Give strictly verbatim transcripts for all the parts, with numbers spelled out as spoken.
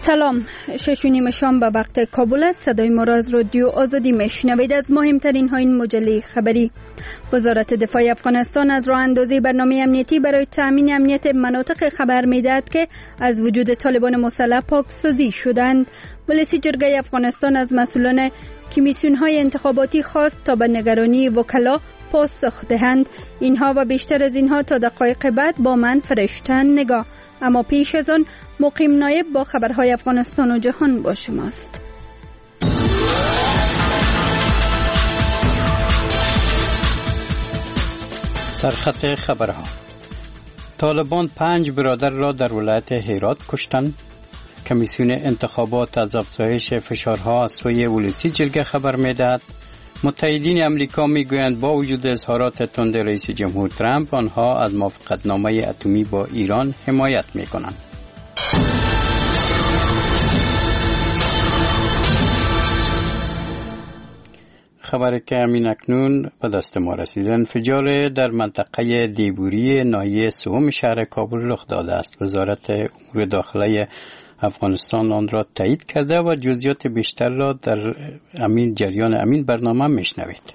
سلام، شش و نیم شام به وقت کابل است. صدای ما را از رادیو آزادی میشنوید. از مهمترین ها این مجله خبری: وزارت دفاع افغانستان از راه اندازی برنامه امنیتی برای تامین امنیت مناطق خبر میدهد که از وجود طالبان مسلح پاکسازی شدند. مجلس جرگه افغانستان از مسئولان کمیسیون های انتخاباتی خواست تا به نگرانی وکلا پاسخ دهند. اینها و بیشتر از اینها تا دقایق بعد با من فرشتن نگاه. اما پیش از آن مقیم نایب با خبرهای افغانستان و جهان با شماست. سرخط خبرها: طالبان پنج برادر را در ولایت هرات کشتند. کمیسیون انتخابات از افزایش فشارها از سوی ولسی جرگه خبر می‌دهد. متحدین امریکا میگویند با وجود اظهارات تند رئیس جمهور ترامپ آنها از موافقتنامه اتمی با ایران حمایت میکنند. خبری که همین اکنون به دست ما رسیده: انفجار در منطقه دیبوری ناحیه سوم شهر کابل رخ داده است. وزارت امور داخلی افغانستان آن را تایید کرده و جزئیات بیشتر را در امین جریان امین برنامه میشنوید.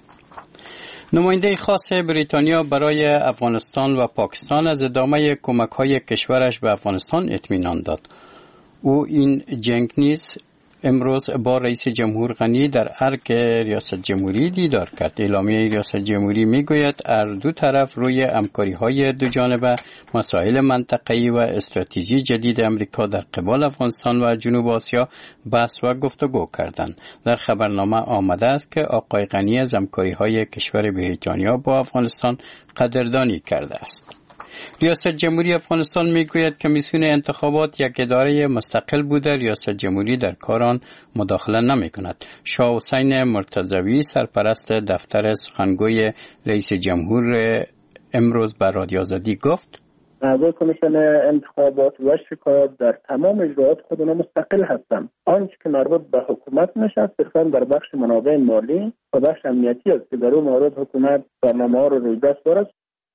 نماینده خاص بریتانیا برای افغانستان و پاکستان از ادامه کمک‌های کشورش به افغانستان اطمینان داد. او این جنگ نیز امروز با رئیس جمهور غنی در ارگ ریاست جمهوری دیدار کرد. اعلامیه ریاست جمهوری میگوید هر دو طرف روی همکاری‌های دو جانبه، مسائل منطقه‌ای و استراتژی جدید امریکا در قبال افغانستان و جنوب آسیا بحث و گفتگو کردند. در خبرنامه آمده است که آقای غنی از همکاری‌های کشور بریتانیا با افغانستان قدردانی کرده است. ریاست جمهوری افغانستان میگوید کمیسیون انتخابات یک اداره مستقل بوده. ریاست جمهوری در کار آن مداخله نمی کند. شاه حسین مرتضوی سرپرست دفتر سخنگوی رئیس جمهور امروز به رادیو آزادی گفت: اعضای کمیسیون انتخابات و شکایات در تمام اجراءات خودشان مستقل هستند. آنچه که مربوط به حکومت میشه صرفاً در بخش منابع مالی و بخش امنیتی است که در اون مورد حکومت برنامه‌ها را روی دست دارد.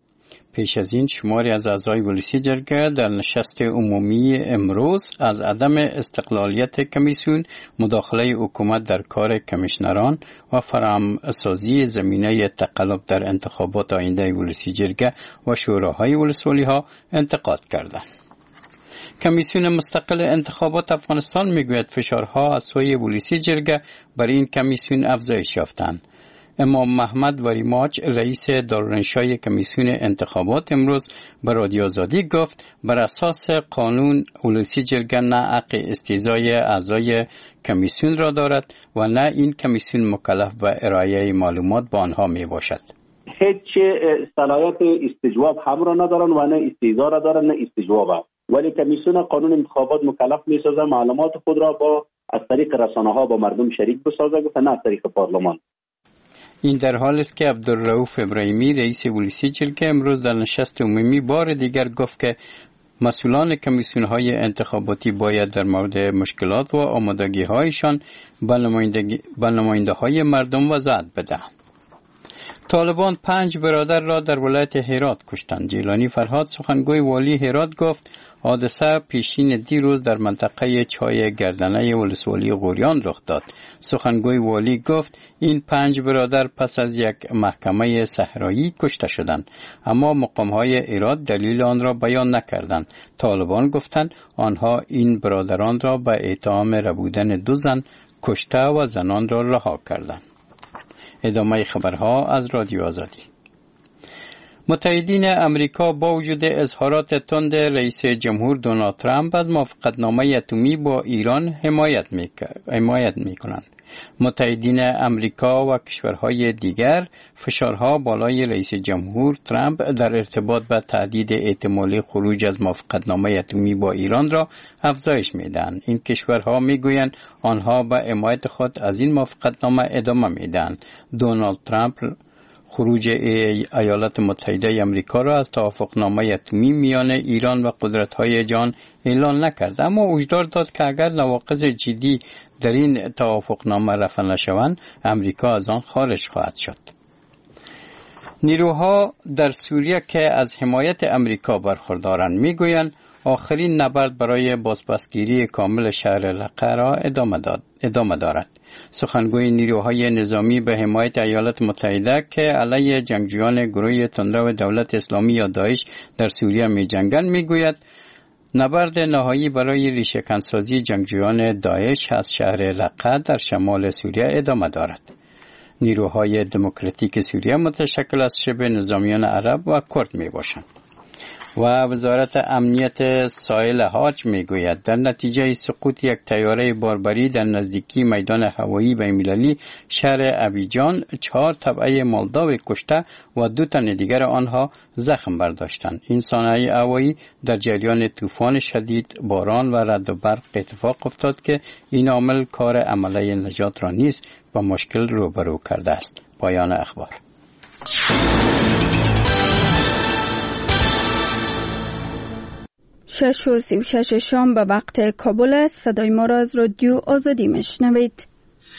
پیش از این شماری از اعضای ولسی جرگه در نشست عمومی امروز از عدم استقلالیت کمیسیون، مداخله حکومت در کار کمیشنران و فراهم‌سازی زمینه تقلب در انتخابات آینده ولسی جرگه و شوراهای ولسوالی ها انتقاد کردند. کمیسیون مستقل انتخابات افغانستان میگوید فشارها از سوی ولسی جرگه بر این کمیسیون افزایش یافتند. امام محمد وریماچ رئیس دارالانشای کمیسیون انتخابات امروز به رادیو آزادی گفت بر اساس قانون ولسی جرگه نه حق استیضای اعضای کمیسیون را دارد و نه این کمیسیون مکلف به ارائه معلومات به آنها می باشد. هیچ صلاحیت استجواب هم را ندارن و نه استیضا را دارن نه استجواب، ولی کمیسیون قانون انتخابات مکلف می سازه معلومات خود را با از طریق رسانه ها با مردم شریک بسازه و نه از طریق پارلمان. این در حال است که عبدالرؤوف ابراهیمی رئیس ولسی جرگه امروز در نشست عمومی بار دیگر گفت که مسئولان کمیسیون‌های انتخاباتی باید در مورد مشکلات و آمادگی‌هایشان به نماینده‌های مردم وضاحت بدهند. طالبان پنج برادر را در ولایت هرات کشتند. جیلانی فرهاد سخنگوی والی هرات گفت حادثه پیشین دیروز در منطقه چای گردنه ولسوالی غوریان رخ داد. سخنگوی والی گفت این پنج برادر پس از یک محکمه صحرایی کشته شدند، اما مقام‌های هرات دلیل آن را بیان نکردند. طالبان گفتند آنها این برادران را به اتهام ربودن دو زن کشته و زنان را رها کردند. ادامه خبرها از رادیو آزادی. متحدین امریکا با وجود اظهارات تند رئیس جمهور دونالد ترامپ از موافقتنامه اتمی با ایران حمایت می‌کنند. متحدین امریکا و کشورهای دیگر فشارها بالای رئیس جمهور ترامپ در ارتباط به تهدید احتمالی خروج از موافقتنامه اتمی با ایران را افزایش میدهند. این کشورها میگویند آنها به حمایت خود از این موافقتنامه ادامه میدهند. دونالد ترامپ خروج ایالات متحده امریکا را از توافقنامه اتمی میان ایران و قدرت‌های جهان اعلان نکرد، اما هشدار داد که اگر نواقض جدی در این توافقنامه رفع نشوند امریکا از آن خارج خواهد شد. نیروها در سوریه که از حمایت امریکا برخوردارند میگویند آخرین نبرد برای بازپسگیری کامل شهر لقه را ادامه داد ادامه دارد. سخنگوی نیروهای نظامی به حمایت ایالات متحده که علیه جنگجویان گروه تندرو دولت اسلامی یا داعش در سوریه می جنگند می گوید نبرد نهایی برای ریشه‌کنسازی جنگجویان داعش از شهر لقه در شمال سوریه ادامه دارد. نیروهای دموکراتیک سوریه متشکل از شبه نظامیان عرب و کرد می باشند. و وزارت امنیت ساحل حاج می گوید در نتیجه سقوط یک طیاره باربری در نزدیکی میدان هوایی بین‌المللی شهر ابیجان چهار تبعه مولداوی کشته و دو تن دیگر آنها زخم برداشتند. این صنایع هوایی در جریان طوفان شدید، باران و رعد و برق اتفاق افتاد که این عامل کار عمله نجات را نیز با مشکل روبرو کرده است. پایان اخبار. شش و سی و شش شام به وقت کابل است. صدای ما را از رادیو آزادی میشنوید.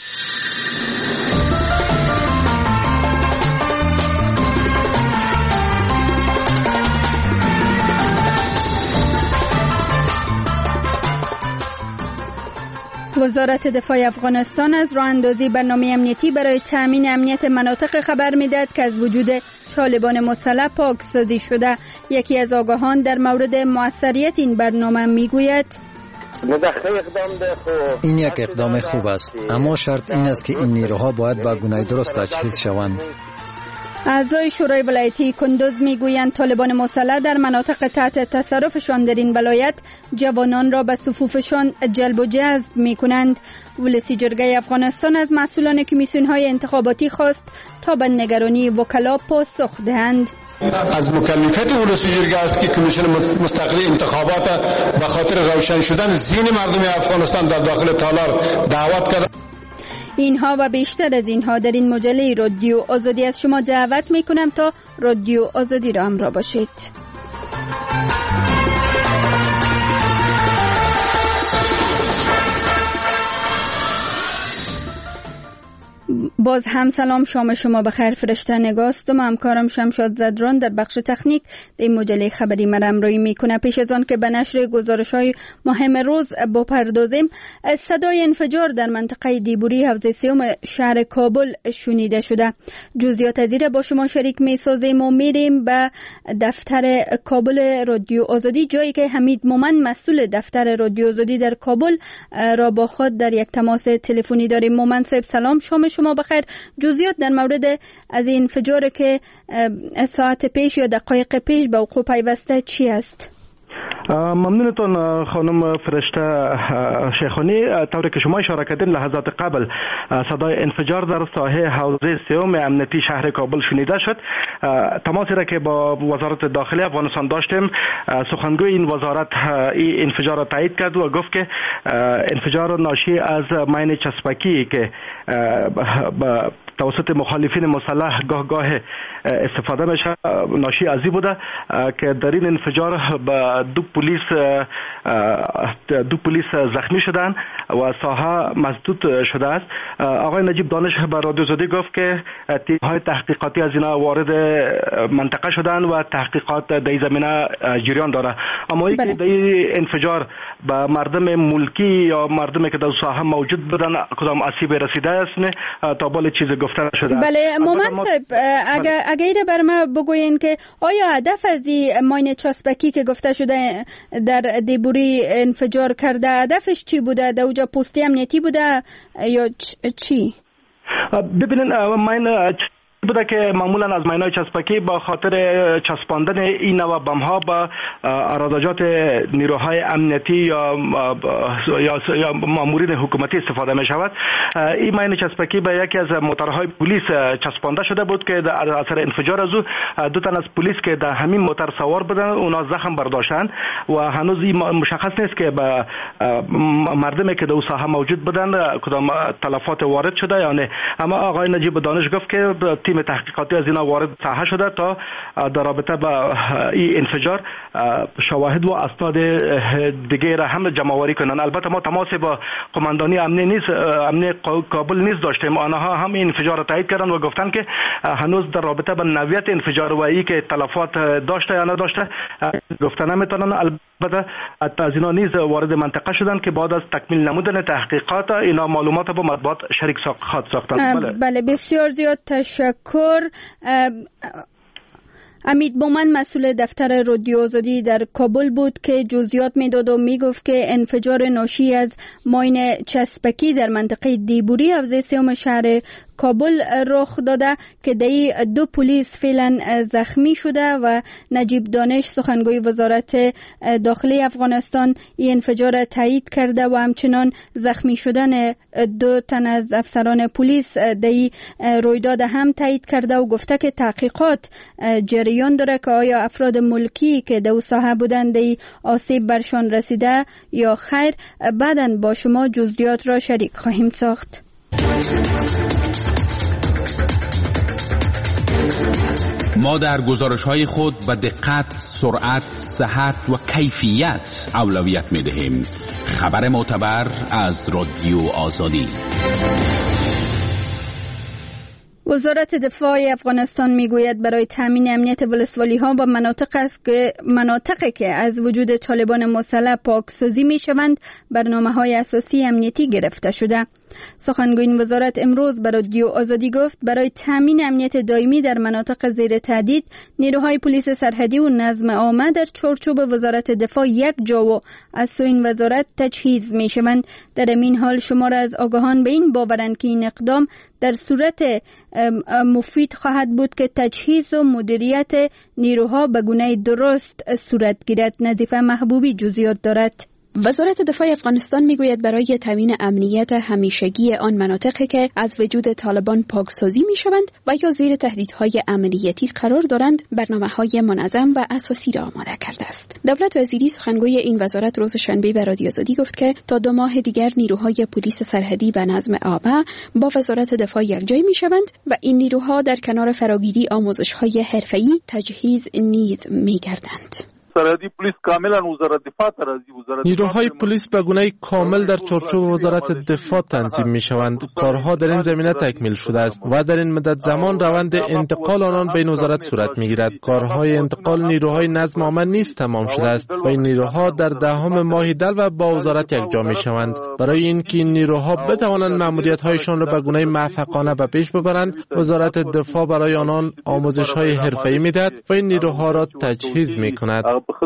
وزارت دفاع افغانستان از راه اندازی برنامه امنیتی برای تأمین امنیت مناطق خبر می‌دهد که از وجود طالبان مسلح پاکسازی شده. یکی از آگاهان در مورد موثریت این برنامه میگوید این یک اقدام خوب است، اما شرط این است که این نیروها باید با گونه درست تجهیز شوند. اعضای شورای ولایتی کندوز میگویند طالبان مسلح در مناطق تحت تصرفشان در این ولایت جوانان را به صفوفشان جلب و جذب میکنند. ولسی جرگه افغانستان از مسئولان کمیسیون‌های انتخاباتی خواست تا به نگرانی وکلا پاسخ دهند. از مکلفیت ولسی جرگه است که کمیسیون مستقل انتخابات به خاطر روشن شدن ذهن مردم افغانستان در داخل تالار دعوت کرد. اینها و بیشتر از اینها در این مجله رادیو آزادی از شما دعوت میکنم تا رادیو آزادی را همراه باشید. باز هم سلام، شام شما بخیر. فرشته نگاست و همکارم شمشاد زدران در بخش تکنیک این مجله خبری مرم روی میکنه. پیش از آن که به نشر گزارش های مهم روز بپردازیم، صدای انفجار در منطقه دیبوری حوزه سیوم شهر کابل شنیده شده. جزئیات از این با شما شریک میسازیم و میریم به دفتر کابل رادیو آزادی، جایی که حمید مومن مسئول دفتر رادیو آزادی در کابل را با خود در یک تماس تلفنی داریم. مومن صاحب سلام، شام شما بخیر. جزئیات در مورد از این انفجار که ساعت پیش یا دقایق پیش به وقوع پیوسته چی است؟ ممنونتون خانم فرشته شیخانی. طوری که شما اشاره کردین لحظات قبل صدای انفجار در ساحه حوزه سیوم امنیتی شهر کابل شنیده شد. تماسی را که با وزارت داخلی افغانستان داشتیم، سخنگوی این وزارت این انفجار را تایید کرد و گفت که انفجار ناشی از مین چسبکی که توسط مخالفین مسلح گاه گاه استفاده میشه ناشی از این بوده که در این انفجار به دو پلیس دو پلیس زخمی شدن و ساحه مسدود شده است. آقای نجیب دانش به رادیو آزادی گفت که تیم‌های تحقیقاتی از اینا وارد منطقه شدن و تحقیقات در این زمینه جریان داره. اما اینکه در این انفجار به مردم ملکی یا مردمی که در ساحه موجود بودن کدام آسیب رسیده است نه تا بالا چیز گفته نشده. بله مومن صاحب، اگر اگر بر ما بگوین که آیا هدف از این ماین چسبکی که گفته شده در دیبوری انفجار کرده هدفش چی بوده؟ در اونجا پستی امنیتی بوده یا چی؟ ببینین ماین بوده که معمولا از ماین‌های چسبکی با خاطر چسباندن این نوع بم‌ها با اراضیات نیروهای امنیتی یا یا یا مامورین حکومتی استفاده می شود. این ماین چسبکی به یکی از موتورهای پلیس چسبانده شده بود که در اثر انفجار از او دو تن از پلیس که در همین موتور سوار بودند اونا زخم برداشتند و هنوز این مشخص نیست که به مردمی که در ساحه موجود بودند کدام تلفات وارد شده یا نه. اما آقای نجیب دانش گفت که تیم تحقیقاتی از اینا وارد ساحه شده تا در رابطه با این انفجار شواهد و اسناد دیگه را هم جمع آوری کنند. البته ما تماس با قماندانی امنی نیست امنی کابل نیز داشتیم. آنها هم این انفجار را تایید کردند و گفتند که هنوز در رابطه با نوعیت انفجار و ای که تلفات داشته یا نداشته گفته نمیتونن. بعد از اینا نیز وارد منطقه شدن که بعد از تکمیل نمودن تحقیقات اینا معلومات با مطبوعات شریک خواهد ساختند. بله. بله بسیار زیاد تشکر. امید بومن مسئول دفتر رادیو آزادی در کابل بود که جزئیات میداد و میگفت که انفجار ناشی از ماین چسبکی در منطقه دیبوری حوزه سوم شهر کابل رخ داده که دی دو پلیس فعلا زخمی شده و نجیب دانش سخنگوی وزارت داخلی افغانستان این انفجار تایید کرده و همچنان زخمی شدن دو تن از افسران پلیس دی رویداد هم تایید کرده و گفته که تحقیقات جریان داره که آیا افراد ملکی که در ساحه بودند دی آسیب برشان رسیده یا خیر. بعداً با شما جزئیات را شریک خواهیم ساخت. ما در گزارش‌های خود به دقت، سرعت، صحت و کیفیت اولویت می‌دهیم. خبر معتبر از رادیو آزادی. وزارت دفاع افغانستان میگوید برای تامین امنیت ولسوالی‌ها و مناطق است که مناطقی که از وجود طالبان مسلح پاکسازی میشوند برنامه‌های اساسی امنیتی گرفته شده. سخنگوی این وزارت امروز به رادیو آزادی گفت برای تامین امنیت دائمی در مناطق زیر تهدید نیروهای پلیس سرحدی و نظم عامه در چارچوب وزارت دفاع یک جا و از سوی این وزارت تجهیز میشوند. در این حال شمار از آگاهان به این باورند که این اقدام در صورت مفید خواهد بود که تجهیز و مدیریت نیروها به گونه درست صورت گیرد. نظیفه محبوبی جزئیات دارد. وزارت دفاع افغانستان میگوید برای تامین امنیت همیشگی آن مناطقی که از وجود طالبان پاکسازی میشوند و یا زیر تهدیدهای امنیتی قرار دارند برنامه‌های منظم و اساسی را آماده کرده است. دولت وزیری سخنگوی این وزارت روز شنبه به رادیو آزادی گفت که تا دو ماه دیگر نیروهای پلیس سرحدی و نظم عامه با وزارت دفاع یکجای میشوند و این نیروها در کنار فراگیری آموزش‌های حرفه‌ای تجهیز نیز می‌گردند. سرحدی پلیس کاملا وزارت دفاع ترازی وزارت نیروهای پلیس به گونه کامل در چارچوب وزارت دفاع تنظیم می شوند. کارها در این زمینه تکمیل شده است و در این مدت زمان روند انتقال آنان بین وزارت صورت می گیرد. کارهای انتقال نیروهای نظم عامه نیز تمام شده است و این نیروها در دهم ماه دل و با وزارت یکجا می شوند. برای اینکه این نیروها بتوانند مأموریت هایشان را به گونه موفقانه به پیش ببرند، وزارت دفاع برای آنان آموزش های حرفه‌ای می دهد و این نیروها را تجهیز می کند.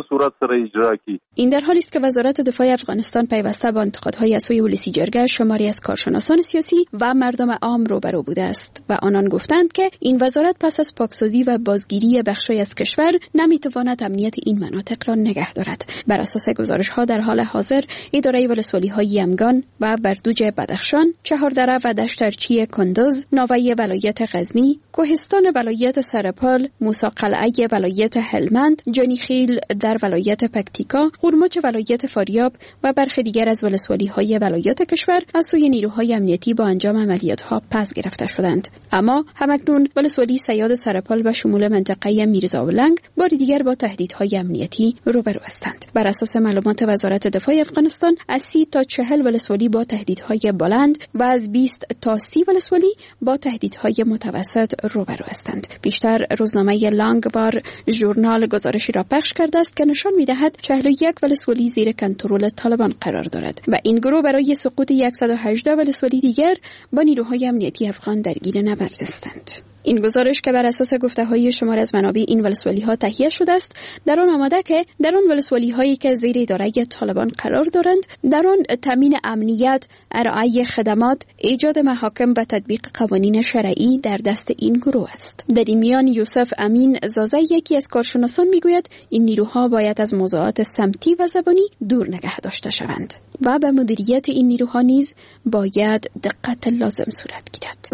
این در حالی است که وزارت دفاع افغانستان پیوسته با انتقادهای از سوی ولسی جرگه شماری از کارشناسان سیاسی و مردم عام روبرو بوده است و آنان گفتند که این وزارت پس از پاکسازی و بازگیری بخشی از کشور نمیتواند امنیت این مناطق را نگه دارد. بر اساس گزارش‌ها در حال حاضر اداره ولسوالی‌های یمگان و بردوج بدخشان، چهاردره و دشترچی کندوز، ناوی ولایت غزنی، کوهستان ولایت سرپال، موسی قلعه ولایت هلمند، جانیخیل در ولایت پکتیکا، قورماچ ولایت فاریاب و برخی دیگر از ولسوالی‌های ولایات کشور از سوی نیروهای امنیتی با انجام عملیات‌ها پس گرفته شدند. اما همکنون ولسوالی سیاد سرپال و شمول منطقه میرزاولنگ بار دیگر با تهدیدهای امنیتی روبرو هستند. بر اساس معلومات وزارت دفاع افغانستان از سی تا چهل ولسوالی با تهدیدهای بلند و از بیست تا سی ولسوالی با تهدیدهای متوسط روبرو هستند. بیشتر روزنامه لانگبار ژورنال گزارشی را پخش کرده است که نشان می‌دهد چهل و یک ولسوالی زیر کنترل طالبان قرار دارد و این گروه برای سقوط صد و هجده ولسوالی دیگر با نیروهای امنیتی افغان درگیر نبرد هستند. این گزارش که بر اساس گفته‌های شمار از منابع این ولسوالی‌ها تهیه شده است، در آن آمده که در آن ولسوالی‌هایی که زیر اداره طالبان قرار دارند، در آن تامین امنیت، ارائه خدمات، ایجاد محاکم و تطبیق قوانین شرعی در دست این گروه است. در این میان یوسف امین زازه، یکی از کارشناسان، میگوید این نیروها باید از موضوعات سمتی و زبانی دور نگه داشته شوند و به مدیریت این نیروها نیز باید دقت لازم صورت گیرد.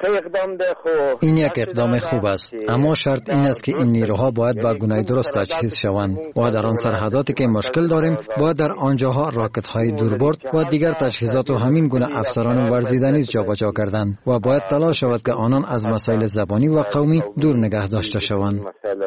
این یک اقدام خوب است، اما شرط این است که این نیروها باید با گونه درست تجهیز شوند و در آن سرحداتی که مشکل داریم باید در آنجاها راکت های دوربرد و دیگر تجهیزات و همین گونه افسران ورزیده نیز جابجا کردند و باید تلاش شود که آنان از مسائل زبانی و قومی دور نگه داشته شوند.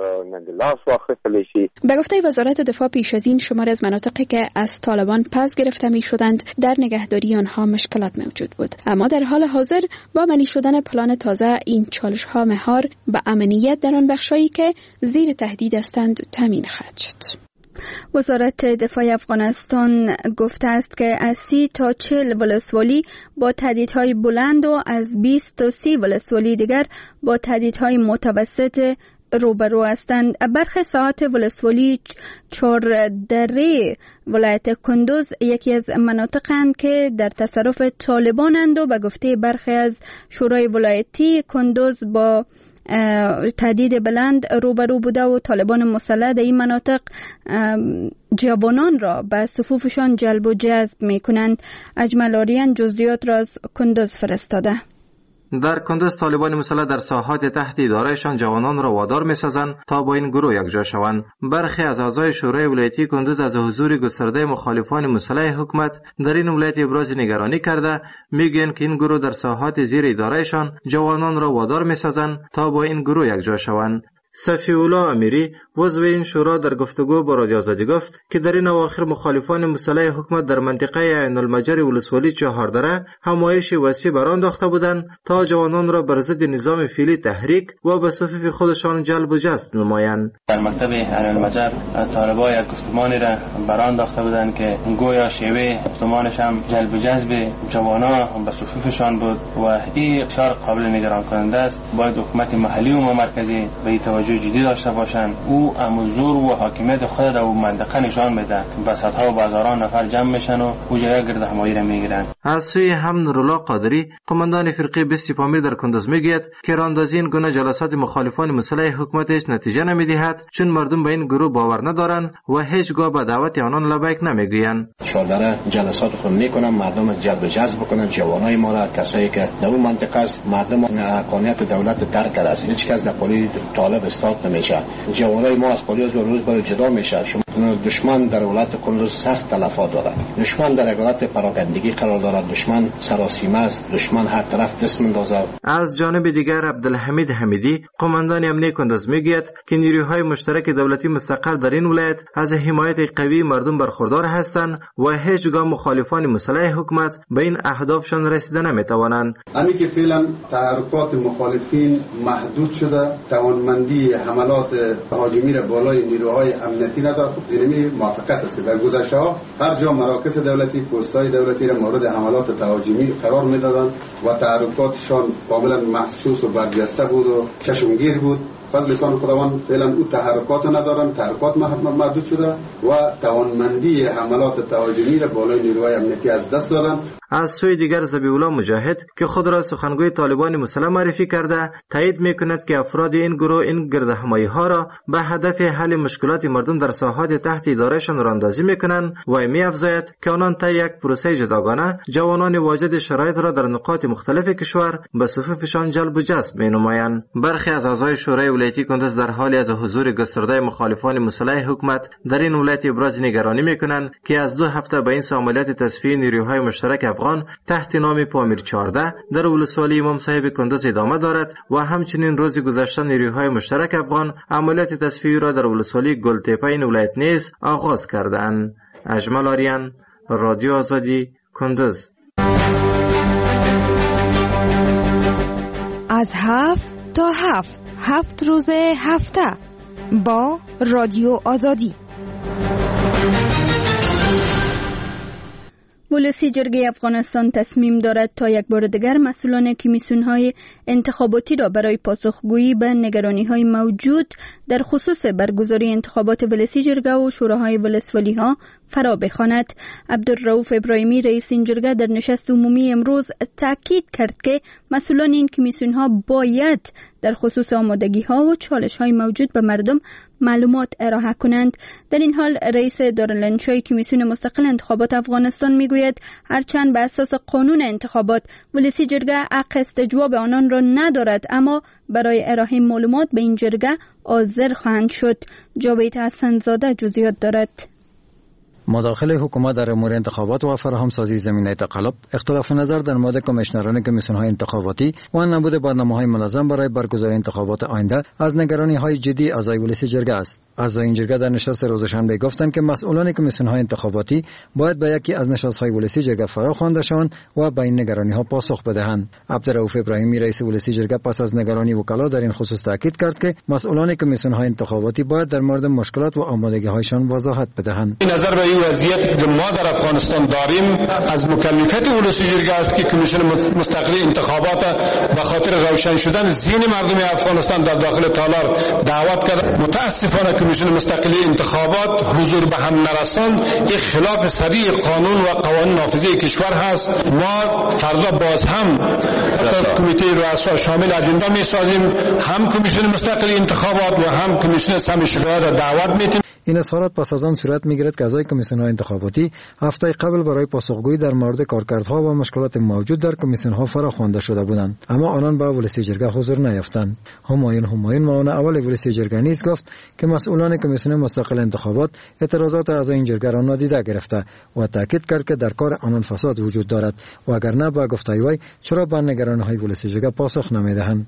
به گفته وزارت دفاع پیش از این شمار از مناطقی که از طالبان پس گرفته می شدند در نگهداری آنها مشکلات موجود بود، اما در حال حاضر با عملی شدن پلان تازه این چالش ها مهار و امنیت در آن بخشایی که زیر تهدید هستند تامین خواهد شد. وزارت دفاع افغانستان گفته است که از سی تا چهل ولسوالی با تهدیدهای بلند و از بیست تا سی ولسوالی دیگر با تهدیدهای متوسط روبرو هستند. برخی ساحات ولسوالی چهار دره ولایت کندوز یکی از مناطقند که در تصرف طالبانند و به گفته برخی از شورای ولایتی کندوز با تهدید بلند روبرو بوده و طالبان مسلح در این مناطق جوانان را به صفوفشان جلب و جذب می کنند. اجمل آریان جزئیات را از کندوز فرستاده. در کندوز طالبان مسلح در ساحات تحت ادارهشان جوانان را وادار می‌سازند تا با این گروه یکجا شوند. برخی از اعضای شورای ولایتی کندوز از حضور گسترده مخالفان مسلح حکومت در این ولایت ابراز نگرانی کرده، میگویند که این گروه در ساحات زیر ادارهشان جوانان را وادار می‌سازند تا با این گروه یکجا شوند. صفی‌الله امیری عضو این شورا در گفتگو با رادیو آزادی گفت که در این اواخر مخالفان مسلح حکومت در منطقه عین المجر ولسوالی چهاردره همایش وسیع برانداخته بودند تا جوانان را بر ضد نظام فعلی تحریک و به صفوف خودشان جلب و جذب نمایند. در مکتب عین المجر طالبان یک گفتمانی را برانداخته بودند که گویا شیوه گفتمانش هم جلب و جذب جوانان به صفوفشان بود و این بسیار قابل نگران کننده است. باید حکومت محلی و مرکزی به توجه جدی داشته باشند. او امزور و حاکمیت خود در اون منطقه نشان میده. بساطها و بازاران نفر جمع میشن و اونجا گرد همایی را میگیرن. از سوی هم نورالله قادری قماندان فرقه بیست پامیر در کندوز میگوید که راندازی این گونه جلسات مخالفان مسلح حکومتش نتیجه نمیدهد، چون مردم به این گروه باور ندارند و هیچگاه به دعوت آنان لبیک نمیگویند. چهاردره جلسات خود میکنن، مردم جلب و جذب کنن، جوانای ما را، کسایی که در اون منطقه است مردم حقانیت دولت درک کرده است، هیچ کس در پلی طالب استاد نمیشه. جوانای ما از پلی روز به روز جدا میشه. شما دشمن در ولایت کندوز سخت تلفات دارد. دشمن در حالت پراکندگی قرار دارد. دشمن سراسیمه است. دشمن هر طرف دست میندازد. از جانب دیگر عبدالحمید حمیدی قماندان امنیه کندوز میگوید که نیروهای مشترک دولتی مستقر در این ولایت از حمایت قوی مردم برخوردار هستند و هیچگاه مخالفان مسلح حکومت به این اهدافشان رسیده نمیتوانند. همین که فعلا تحرکات مخالفین محدود شده، توانمندی حملات تهاجمی را بالای نیروهای امنیتی ندارد. اینمی موافقت است که در گذشته ها هر جا مراکز دولتی، پست‌های دولتی را مورد حملات تهاجمی قرار میدادند و تحرکاتشان کاملا محسوس و برجسته بود و چشمگیر بود. فضل لسان خداوند فعلا او تحرکات ندارن، تحرکات محدود شده و توانمندی حملات تهاجمی را بالای نیروهای امنیتی از دست دادن. از سوی دیگر ذبیح‌الله مجاهد که خود را سخنگوی طالبان مسلح معرفی کرده، تایید میکند که افراد این گروه این گردهمایی‌ها را به هدف حل مشکلات مردم در ساحات تحت ادارهشان راندازی میکنند و می‌افزاید که آنان طی یک پروسه جداگانه جوانان واجد شرایط را در نقاط مختلف کشور به صفوفشان جلب و جذب مینمایند. برخی از اعضای شورای ولایتی کندوز در حالی از حضور گسترده مخالفان مسلح حکومت در این ولایت ابراز نگرانی میکنند که از دو هفته به این عملیات تصفیه نیروهای مشترک افغان تحت نام پامیر چهارده در ولسوالی امام صاحب کندوز ادامه دارد و همچنین روز گذشته نیروهای مشترک افغان عملیات تصفیه را در ولسوالی گلتپه این ولایت نیز آغاز کردند. اجمل آریان، رادیو آزادی، کندوز. از هفت تا هفت هفت روز هفته با رادیو آزادی. ولسی جرگه افغانستان تصمیم دارد تا یک بار دیگر مسئولان کمیسیون‌های انتخاباتی را برای پاسخگویی به نگرانی‌های موجود در خصوص برگزاری انتخابات ولسی جرگه و شوراهای ولسوالی‌ها فرا بخواند. عبدالرؤوف ابراهیمی رئیس این جرگه در نشست عمومی امروز تاکید کرد که مسئولان این کمیسیون‌ها باید در خصوص آمادگی‌ها و چالش‌های موجود به مردم معلومات ارائه کنند. در این حال رئیس دارالانشای کمیسیون مستقل انتخابات افغانستان میگوید هرچند به اساس قانون انتخابات ولسی جرگه حق استجواب آنان را ندارد، اما برای ارائه معلومات به این جرگه حاضر خواهند شد. جاوید حسن زاده جزئیات دارد. مداخله حکومت در امور انتخابات و فراهمسازی زمینه تقلب، اختلاف نظر در مورد کمیشنران کمیسیون‌های انتخاباتی و نبود برنامه‌های منظم برای برگزاری انتخابات آینده از نگرانی‌های جدی اعضای ولسی جرگه است. اعضای این جرگه در نشست روز شنبه گفتند که مسئولان کمیسیون‌های انتخاباتی باید به یکی از نشست‌های ولسی جرگه فراخوانده شوند و به این نگرانی‌ها پاسخ بدهند. عبدالرؤوف ابراهیمی رئیس ولسی جرگه پس از نگرانی وکلا در این خصوص تاکید کرد که مسئولان کمیسیون‌های انتخاباتی باید در مورد مشکلات و آمادگی‌هایشان وضاحت بدهند. این نظر به این وضعیت که ما در افغانستان داریم از مکلفیت ولسی جرگه است که کمیسیون مستقلی انتخابات به خاطر روشن شدن ذهن مردم افغانستان در داخل تالار دعوت کرد. متاسفانه کمیسیون مستقلی انتخابات حضور به هم نرساند. این خلاف صریح قانون و قوانین نافذه کشور هست. ما فردا باز هم از کمیته رؤسا شامل اجندا می‌سازیم، هم کمیسیون مستقلی انتخابات و هم کمیسیون سم شورا را دعوت می‌کنیم. این اظهارات پس از آن صورت می‌گیرد که اعضای کمیسیون‌های انتخاباتی هفته قبل برای پاسخگویی در مورد کارکردها و مشکلات موجود در کمیسیون‌ها فراخوانده شده بودند، اما آنان به ولسی جرگه حضور نیافتند. همایون همایون معاون اول ولسی جرگه نیز گفت که مسئولان کمیسیون مستقل انتخابات اعتراضات اعضای این جرگه را نادیده گرفته و تاکید کرد که در کار آنان فساد وجود دارد و اگر نه به گفته وی چرا به نگرانی‌های ولسی جرگه پاسخ نمی‌دهند.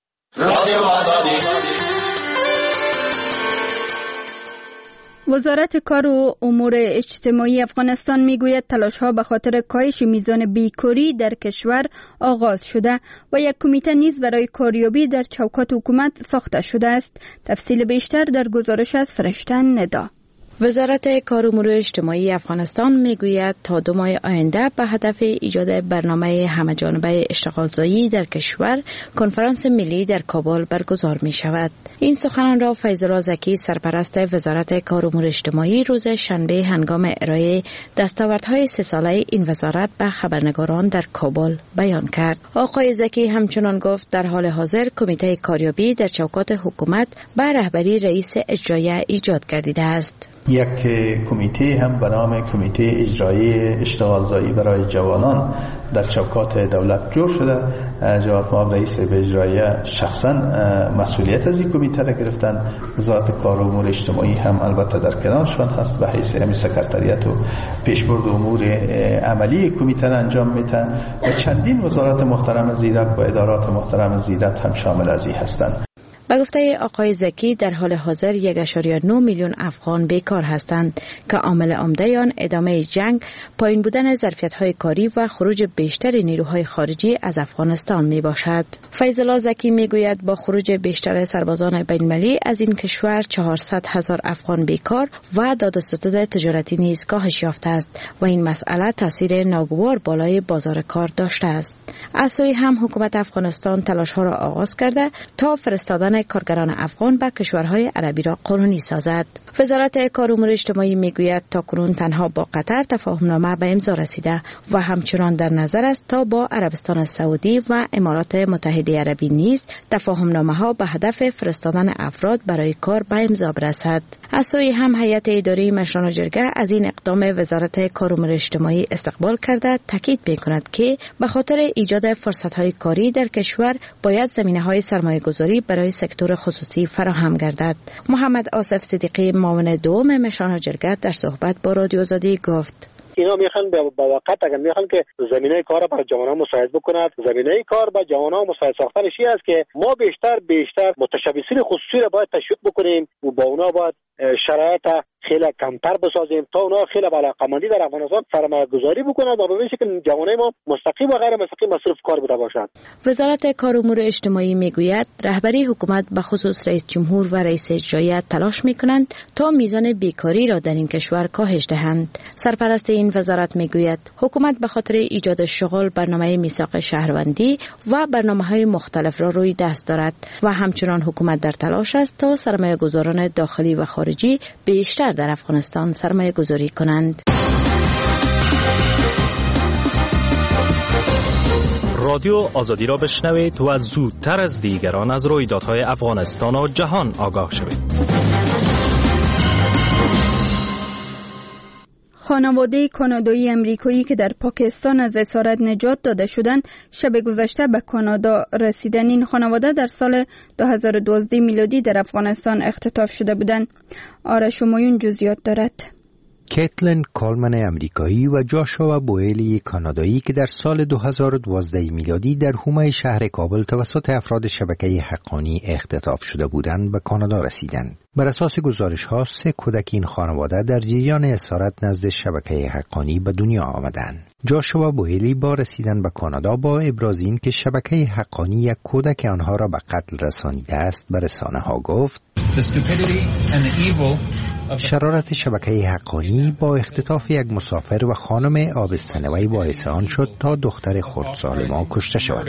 وزارت کار و امور اجتماعی افغانستان میگوید تلاش‌ها به خاطر کاهش میزان بیکاری در کشور آغاز شده و یک کمیته نیز برای کاریابی در چوکات حکومت ساخته شده است. تفصیل بیشتر در گزارش از فرشته ندا. وزارت کار و امور اجتماعی افغانستان میگوید تا دو ماه آینده به هدف ایجاد برنامه همه‌جانبه اشتغالزایی در کشور کنفرانس ملی در کابل برگزار می شود. این سخنان را فیض الله زکی سرپرست وزارت کار و امور اجتماعی روز شنبه هنگام ارائه دستاوردهای سه ساله این وزارت به خبرنگاران در کابل بیان کرد. آقای زکی همچنان گفت در حال حاضر کمیته کاریابی در چوکات حکومت به رهبری رئیس اجرایی ایجاد گردیده است. یک کمیته هم به نام کمیته اجرایی اشتغالزایی برای جوانان در چوکات دولت جور شده. جواب ما رئیس اجرایی شخصا مسئولیت از این کمیته را گرفتن. وزارت کار و امور اجتماعی هم البته در کنارشان هست به حیث همین سکرتریت و پیشبرد امور عملی کمیته را انجام میده و چندین وزارت محترم زیرک و ادارات محترم زیرک هم شامل از این هستند. به گفته آقای زکی در حال حاضر یک ممیز نه میلیون افغان بیکار هستند که عامل عمده آن ادامه جنگ، پایین بودن ظرفیت‌های کاری و خروج بیشتر نیروهای خارجی از افغانستان می باشد. فیض الله زکی می گوید با خروج بیشتر سربازان بین‌المللی از این کشور چهارصد هزار افغان بیکار و داد و ستد تجارتی نیز کاهش یافته است و این مسئله تاثیر ناگوار بالای بازار کار داشته است. از سوی هم حکومت افغانستان تلاش‌ها را آغاز کرده تا فرستادن کارگران افغان به کشورهای عربی را قانونی سازد. وزارت کار و امور اجتماعی میگوید تاکنون تنها با قطر تفاهمنامه به امضا رسیده و همچنان در نظر است تا با عربستان سعودی و امارات متحده عربی نیز تفاهمنامه‌ها به هدف فرستادن افراد برای کار به امضا برسد. از سوی هم هیئت اداره مشران جرگه از این اقدام وزارت کار و امور اجتماعی استقبال کرده تاکید می‌کند که به خاطر ایجاد فرصت‌های کاری در کشور باید زمینه‌های سرمایه‌گذاری برای سکتور خصوصی فراهم گردد. محمد آصف صدیقی معاون دوم مشران جرگه در صحبت با رادیو آزادی گفت اینا میخوان به وقت اگر میخوان که زمینه کار برای جوانان مساعد بکند، زمینه کار برای جوانان مساعد ساختنش این است که ما بیشتر بیشتر متشبثین خصوصی را باید تشویق بکنیم و با اونا باید شرایط خیلی کمتر بسازیم تا اونا خیلی با علاقه‌مندی در افغانستان سرمایه‌گذاری بکنند و به شکل جوانای ما مستقیم و غیر مستقیم مصروف کار بوده باشند. وزارت کار و امور اجتماعی میگوید رهبری حکومت به خصوص رئیس جمهور و رئیس اجرایی تلاش میکنند تا میزان بیکاری را در این کشور کاهش دهند. سرپرست این وزارت میگوید حکومت به خاطر ایجاد شغل برنامه میثاق شهروندی و برنامه‌های مختلف را روی دست دارد و همچنان حکومت در تلاش است تا سرمایه‌گذاران داخلی و خارجی بیشتر در افغانستان سرمایه گذاری کنند. رادیو آزادی را بشنوید و زودتر از دیگران از رویدادهای افغانستان و جهان آگاه شوید. خانواده کانادایی امریکایی که در پاکستان از اسارت نجات داده شدند شب گذشته به کانادا رسیدند. این خانواده در سال دو هزار و دوازده میلادی در افغانستان اختطاف شده بودند. آرش همایون جزئیات دارد. کیتلین کولمن امریکایی و جاشوا بوئلی کانادایی که در سال دو هزار و دوازده میلادی در حومه شهر کابل توسط افراد شبکه حقانی اختطاف شده بودند به کانادا رسیدند. بر اساس گزارش‌ها سه کودک این خانواده در جریان اسارت نزد شبکه حقانی به دنیا آمدند. جاشوا بوئلی با رسیدن به کانادا با ابراز این که شبکه حقانی یک کودک آنها را به قتل رسانیده است به رسانه‌ها گفت: شرارت شبکه حقانی با اختطاف یک مسافر و خانم آبستنوی باعث آن شد تا دختر خردسال ما کشته شود.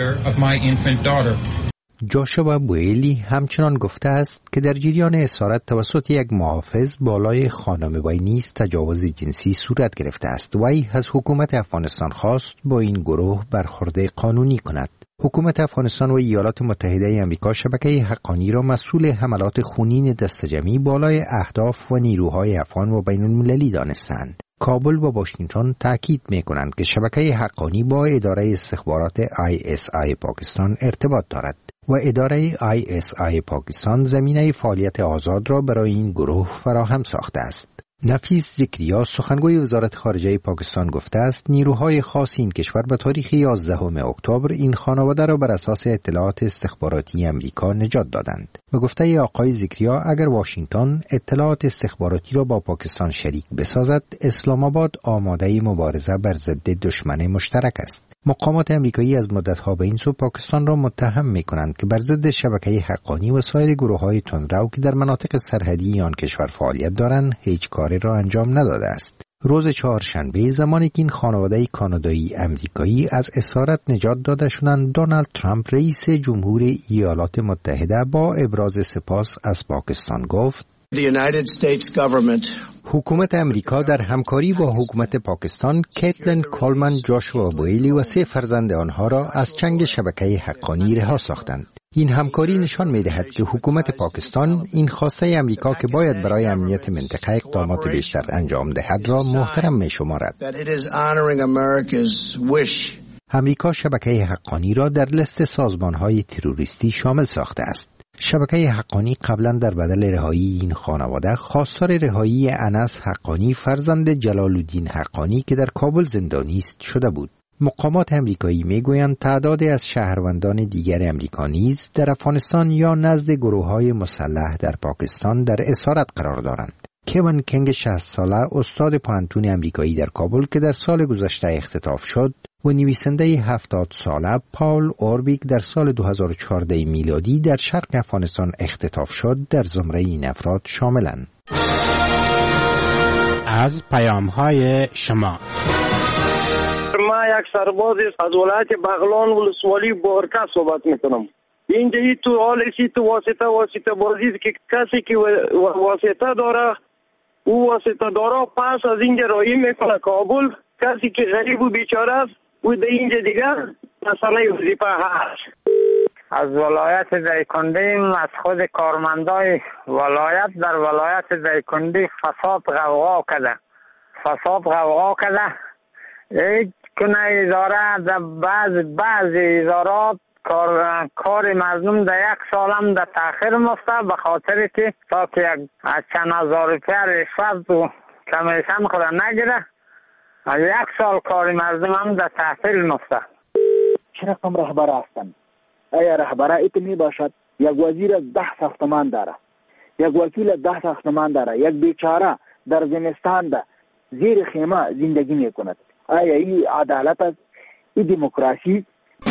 جاشوا بوئلی همچنان گفته است که در جریان اسارت توسط یک محافظ بالای خانم وی نیز تجاوز جنسی صورت گرفته است. وی از حکومت افغانستان خواست با این گروه برخورد قانونی کند. حکومت افغانستان و ایالات متحده آمریکا شبکه حقانی را مسئول حملات خونین دستجمعی بالای اهداف و نیروهای افغان و بین المللی دانستند. کابل و واشنگتن تاکید می‌کنند که شبکه حقانی با اداره استخبارات آی اس آی پاکستان ارتباط دارد و اداره آی اس آی پاکستان زمینه فعالیت آزاد را برای این گروه فراهم ساخته است. نفیس ذکریا سخنگوی وزارت خارجه پاکستان گفته است نیروهای خاص این کشور به تاریخ یازدهم اکتبر این خانواده را بر اساس اطلاعات استخباراتی امریکا نجات دادند. به گفته آقای ذکریا اگر واشنگتن اطلاعات استخباراتی را با پاکستان شریک بسازد، اسلام آباد آماده مبارزه بر ضد دشمن مشترک است. مقامات امریکایی از مدت‌ها به این سو پاکستان را متهم می‌کنند که بر ضد شبکه حقانی و سایر گروه‌های تندرو که در مناطق سرحدی آن کشور فعالیت دارند هیچ کاری را انجام نداده است. روز چهارشنبه زمانی که این خانواده کانادایی امریکایی از اسارت نجات داده شدند، دونالد ترامپ رئیس جمهور ایالات متحده با ابراز سپاس از پاکستان گفت: حکومت امریکا در همکاری با حکومت پاکستان کیتلین کولمن، جاشوا بوئلی و سه فرزند آنها را از چنگ شبکه حقانی رها ساختند. این همکاری نشان می‌دهد که حکومت پاکستان این خواسته امریکا که باید برای امنیت منطقه اقدامات بیشتر انجام دهد را محترم می‌شمارد. امریکا شبکه حقانی را در لیست سازمان‌های تروریستی شامل ساخته است. شبکه حقانی قبلا در بدل رهایی این خانواده خواستار رهایی انس حقانی فرزند جلال الدین حقانی که در کابل زندانی است شده بود. مقامات امریکایی میگویند تعدادی از شهروندان دیگر امریکا نیز در افغانستان یا نزد گروه‌های مسلح در پاکستان در اسارت قرار دارند. کوین کنگ شصت ساله استاد پانتون امریکایی در کابل که در سال گذشته اختطاف شد و نویسنده هفتاد ساله پاول اوربیک در سال دو هزار و چهارده میلادی در شرق افغانستان اختطاف شد در زمره این افراد شاملند. از پیام‌های شما ما یک سرباز از ولایت بغلان ولسوالی بورکا صحبت میکنم. اینجا ای تو حال سی تو واسطه واسطه بازی که کسی که واسطه داره او واسطه داره پس از اینجا رایی میکنه کابل، کسی که غریب و بیچاره است او در اینجا دیگر مسئله وظیفه هست. از ولایت دایکنډی از خود کارمندای ولایت در ولایت دایکنډی فساد غوغا کده فساد غوغا کده یک کنه اداره در بعض بعضی ادارات کار کار مردم در یک سال هم در تاخیر مفته به خاطر که تا که یک چند هزار روپیه رشوت و کمیشن خود نگیره از یک سال کار مردم هم در تحصیل مفته. چه رقم رهبر هستند؟ آیا رهبر ایتمی باشد؟ یک وزیر ده ساختمان داره، یک وکیل ده ساختمان داره، یک بیچاره در زمستان ده زیر خیمه زندگی میکند. آیا این عدالت است؟ این دموکراسی؟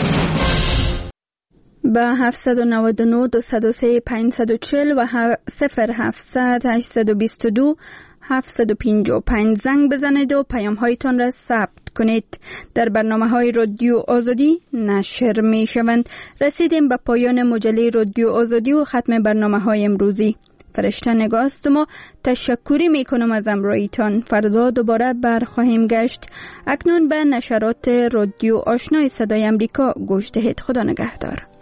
با هفت نه نه دو صفر سه پنج چهار صفر و صفر هفتصد هشتصد و بیست و دو هفتصد و پنجاه و پنج زنگ بزنید و پیام هایتان را ثبت کنید. در برنامه های رادیو آزادی نشر می شوند. رسیدیم به پایان مجله رادیو آزادی و ختم برنامه های امروزی. فرشته نگاست ما تشکری می کنم از امرویتان. فردا دوباره برخواهیم گشت. اکنون به نشرات رادیو آشنای صدای امریکا گوش دهید. خدا نگهدار.